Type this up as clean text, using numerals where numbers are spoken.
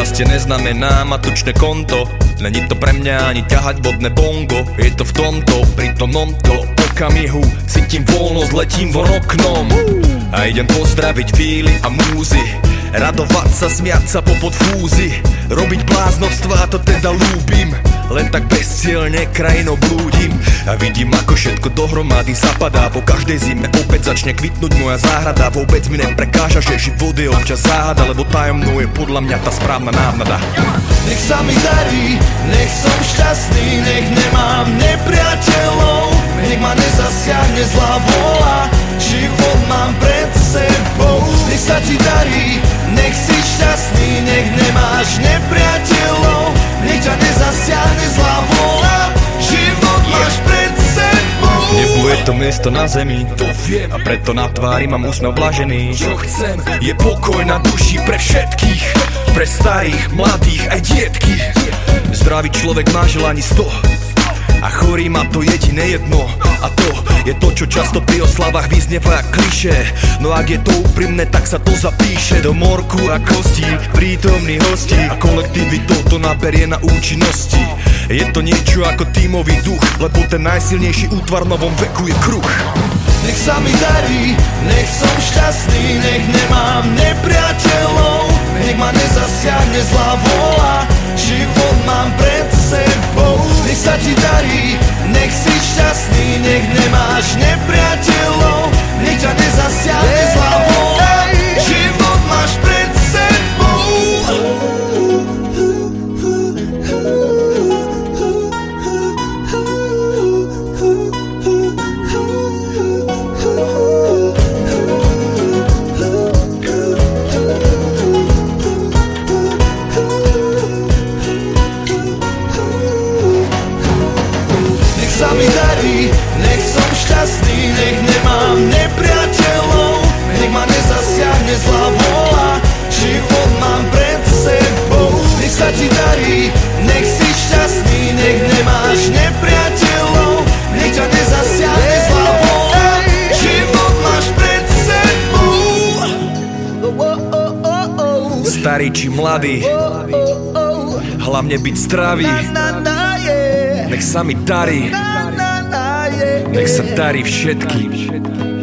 Šťastie neznamená mať tučné konto, není to pre mňa ani ťahať vodné bongo. Je to v tomto, pri tomto okamihu cítim voľnosť, letím von oknom a idem pozdraviť víly a múzy, radovať sa, smiať sa popod fúzy, robiť bláznovstvá, to teda ľúbim. Len tak bezcielne krajinou blúdim a vidím, ako všetko dohromady zapadá. Po každej zime opäť začne kvitnúť moja záhrada. Vôbec mi neprekáža, že život je občas záhada, lebo tajomnou je podľa mňa tá správna návnada. Nech sa mi darí, nech som šťastný, nech nemám nepriateľov, nech ma nezasiahne zlá vôľa, život mám pred sebou. Nech sa ti darí, nech si šťastný, nech nemáš nepriateľov, nech ťa nezasiahne zlá vôľa, život máš pred sebou. Nebu je to miesto na zemi, to viem, a preto na tvári mám úsmev blažený. Čo chcem, je pokoj na duši pre všetkých, pre starých, mladých aj dietky. Zdravý človek má želaní 100 a chorý má to jediné jedno, a to je to, čo často pri oslavách vyznieva klišé. No ak je to úprimné, tak sa to zapíše do morku a kostí prítomných hostí a kolektivitou to naberie na účinnosti. Je to niečo ako tímový duch, lebo ten najsilnejší útvar v novom veku je kruh. Nech sa mi darí, nech som šťastný, nech nemám nepriateľov, nech ma nezasiahne zlá vôľa, život mám pred sebou. Nech sa ti darí, nech si šťastný, nech nemáš nepriateľov, nech ťa nezasiahne zlá vôľa, život máš pred sebou. Nech sa mi darí, nech som šťastný, nech nemám nepriateľov, nech ma nezasiahne zlá vôľa, život mám pred sebou. Nech sa ti darí, nech si šťastný, nech nemáš nepriateľov, nech ťa nezasiahne zlá vôľa, život máš pred sebou. Starý či mladý, hlavne byť zdravý. Nech sa mi darí, nech sa darí všetkým.